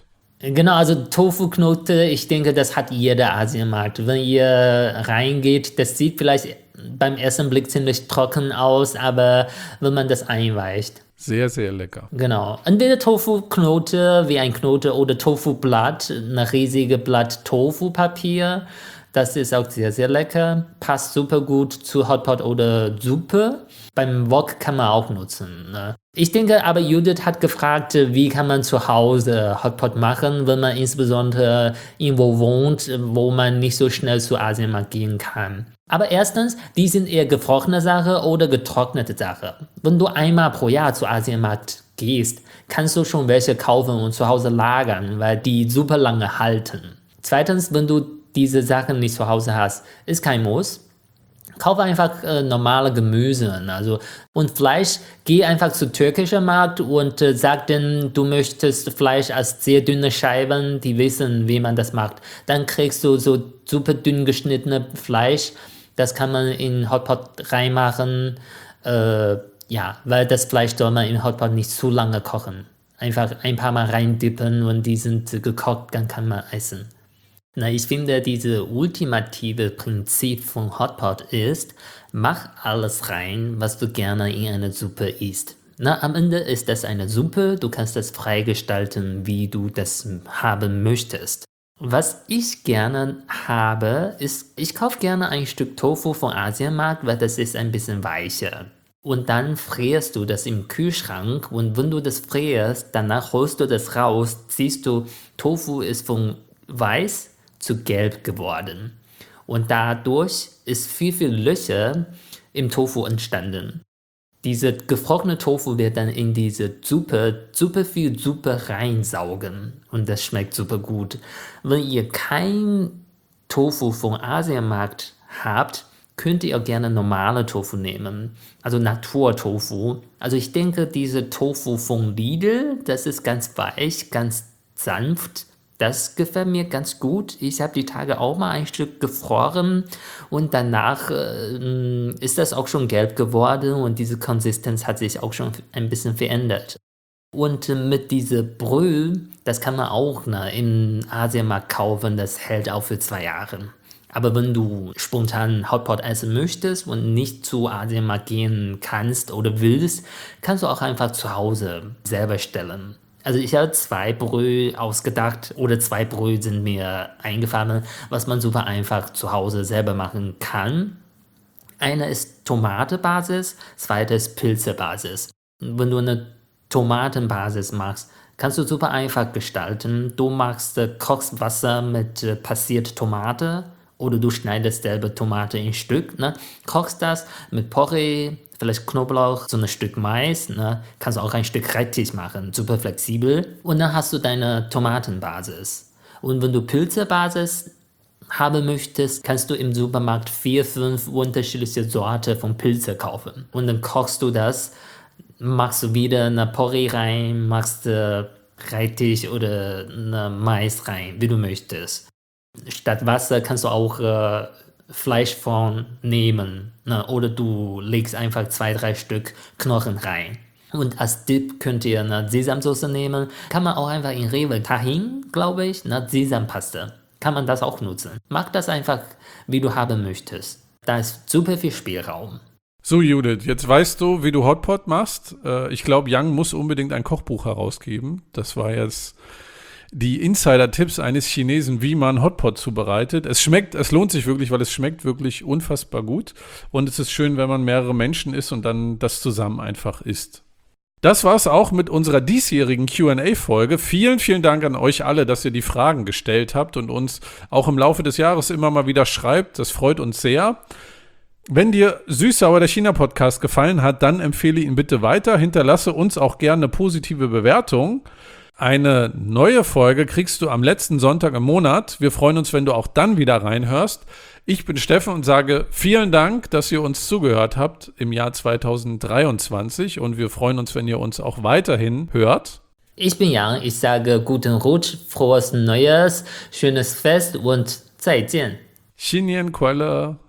Genau, also Tofu-Knote, ich denke, das hat jeder Asienmarkt. Wenn ihr reingeht, das sieht vielleicht beim ersten Blick ziemlich trocken aus, aber wenn man das einweicht. Sehr, sehr lecker. Genau. Entweder Tofu-Knote wie ein Knote oder Tofu-Blatt, ein riesiges Blatt Tofu-Papier. Das ist auch sehr, sehr lecker. Passt super gut zu Hotpot oder Suppe. Beim Wok kann man auch nutzen. Ne? Ich denke aber, Judith hat gefragt, wie kann man zu Hause Hotpot machen, wenn man insbesondere irgendwo wohnt, wo man nicht so schnell zu Asienmarkt gehen kann. Aber erstens, die sind eher gefrorene Sache oder getrocknete Sache. Wenn du einmal pro Jahr zu Asienmarkt gehst, kannst du schon welche kaufen und zu Hause lagern, weil die super lange halten. Zweitens, wenn du diese Sachen nicht zu Hause hast, ist kein Muss. Kauf einfach äh, normale Gemüse. Also, und Fleisch, geh einfach zu türkischen Markt und äh, sag denen, du möchtest Fleisch als sehr dünne Scheiben, die wissen, wie man das macht. Dann kriegst du so super dünn geschnittene Fleisch, das kann man in Hotpot reinmachen, äh, ja, weil das Fleisch soll man in Hotpot nicht zu lange kochen. Einfach ein paar Mal reindippen und die sind gekocht, dann kann man essen. Na, ich finde, dieses ultimative Prinzip von Hotpot ist, mach alles rein, was du gerne in eine Suppe isst. Na, am Ende ist das eine Suppe, du kannst das freigestalten, wie du das haben möchtest. Was ich gerne habe, ist, ich kaufe gerne ein Stück Tofu vom Asienmarkt, weil das ist ein bisschen weicher. Und dann frierst du das im Kühlschrank und wenn du das frierst, danach holst du das raus, siehst du, Tofu ist von weiß zu gelb geworden. Und dadurch ist viel, viel Löcher im Tofu entstanden. Diese gefrorene Tofu wird dann in diese Suppe, super viel Suppe reinsaugen. Und das schmeckt super gut. Wenn ihr kein Tofu vom Asienmarkt habt, könnt ihr auch gerne normale Tofu nehmen. Also Naturtofu. Also ich denke, diese Tofu von Lidl, das ist ganz weich, ganz sanft. Das gefällt mir ganz gut. Ich habe die Tage auch mal ein Stück gefroren und danach äh, ist das auch schon gelb geworden und diese Konsistenz hat sich auch schon ein bisschen verändert. Und äh, mit diesem Brühe, das kann man auch ne, im Asienmarkt kaufen, das hält auch für zwei Jahre. Aber wenn du spontan Hotpot essen möchtest und nicht zu Asienmarkt gehen kannst oder willst, kannst du auch einfach zu Hause selber stellen. Also ich habe zwei Brühe ausgedacht oder zwei Brühe sind mir eingefallen, was man super einfach zu Hause selber machen kann. Eine ist Tomatenbasis, zweite ist Pilzebasis. Wenn du eine Tomatenbasis machst, kannst du super einfach gestalten. Du machst äh, kochst Wasser mit äh, passiert Tomate oder du schneidest selber Tomate in Stück, ne? Kochst das mit Porree, vielleicht Knoblauch, so ein Stück Mais, ne? Kannst du auch ein Stück Rettich machen, super flexibel. Und dann hast du deine Tomatenbasis. Und wenn du Pilzebasis haben möchtest, kannst du im Supermarkt vier, fünf unterschiedliche Sorten von Pilze kaufen. Und dann kochst du das, machst du wieder eine Porree rein, machst äh, Rettich oder eine Mais rein, wie du möchtest. Statt Wasser kannst du auch äh, Fleischfond nehmen, ne? Oder du legst einfach zwei, drei Stück Knochen rein. Und als Dip könnt ihr eine Sesamsauce nehmen. Kann man auch einfach in Rewe Tahin, glaube ich, eine Sesampaste. Kann man das auch nutzen. Mach das einfach, wie du haben möchtest. Da ist super viel Spielraum. So Judith, jetzt weißt du, wie du Hotpot machst. Äh, ich glaube, Yang muss unbedingt ein Kochbuch herausgeben. Das war jetzt die Insider-Tipps eines Chinesen, wie man Hotpot zubereitet. Es schmeckt, es lohnt sich wirklich, weil es schmeckt wirklich unfassbar gut. Und es ist schön, wenn man mehrere Menschen isst und dann das zusammen einfach isst. Das war's auch mit unserer diesjährigen Q and A-Folge. Vielen, vielen Dank an euch alle, dass ihr die Fragen gestellt habt und uns auch im Laufe des Jahres immer mal wieder schreibt. Das freut uns sehr. Wenn dir Süß-Sauer der China-Podcast gefallen hat, dann empfehle ihn bitte weiter. Hinterlasse uns auch gerne eine positive Bewertung. Eine neue Folge kriegst du am letzten Sonntag im Monat. Wir freuen uns, wenn du auch dann wieder reinhörst. Ich bin Steffen und sage vielen Dank, dass ihr uns zugehört habt im Jahr zwanzig dreiundzwanzig und wir freuen uns, wenn ihr uns auch weiterhin hört. Ich bin Yang, ich sage guten Rutsch, frohes Neues, schönes Fest und 再见. Xinyan Kuala.